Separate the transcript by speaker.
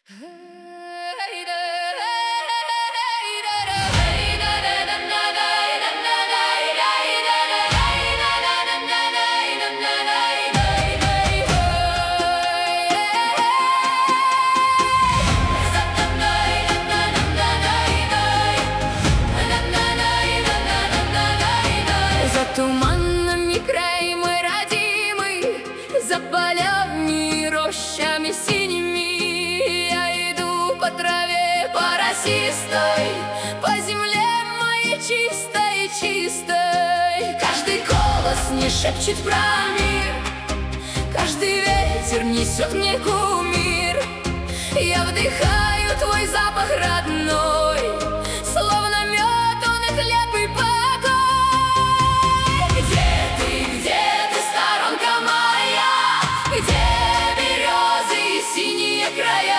Speaker 1: За туманными краями родимый, за полями, рощами синими я иду по траве поросистой, по земле моей чистой, чистой. Каждый голос мне шепчет про мир, каждый ветер несет мне кумир. Я вдыхаю твой запах родной, словно мед он и хлеб и покой. Где ты, сторонка моя, где березы и синие края?